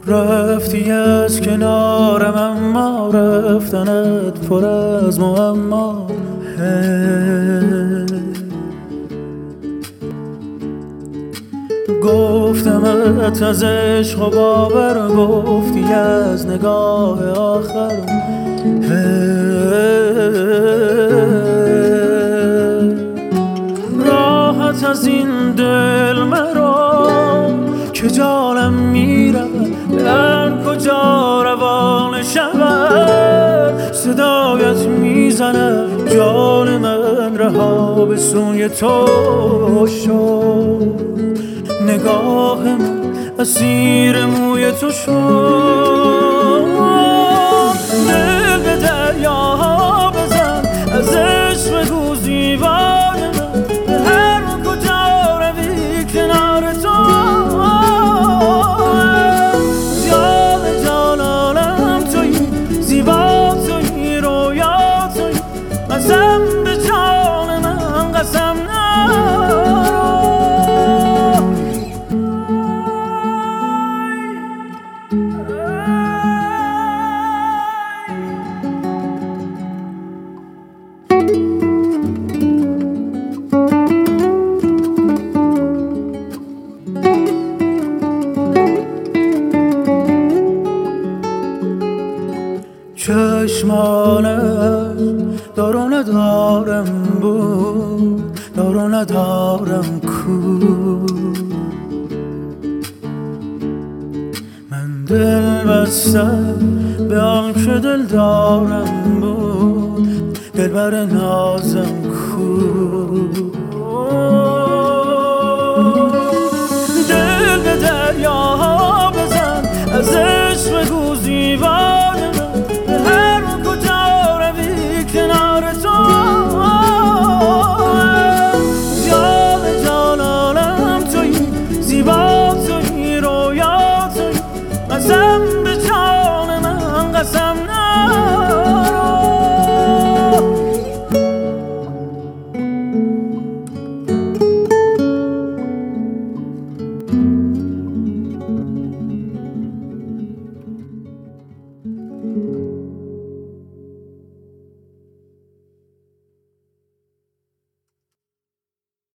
رفتی از کنارم اما رفتنت پر از معما. گفتمت از عشق و باور، گفتی از نگاه آخر. راحت از این دل مرا که جانم میرود، در کجا روان شود. صدایت میزنه جان من، رها به سوی تو شد. نگاه من اسیر موی تو شد. دل به دریاها بزن، از عشق بگو زیبای من، به هر کجا روی کنار تو. جان جانانم تویی، زیبا تویی، رویا تویی. قسم به جان من، قسم نرو. چشمانت دار و ندارم بود، دار و ندارم کو. من دل بستم به آن که دل دارم بود، دلبر نازم کو.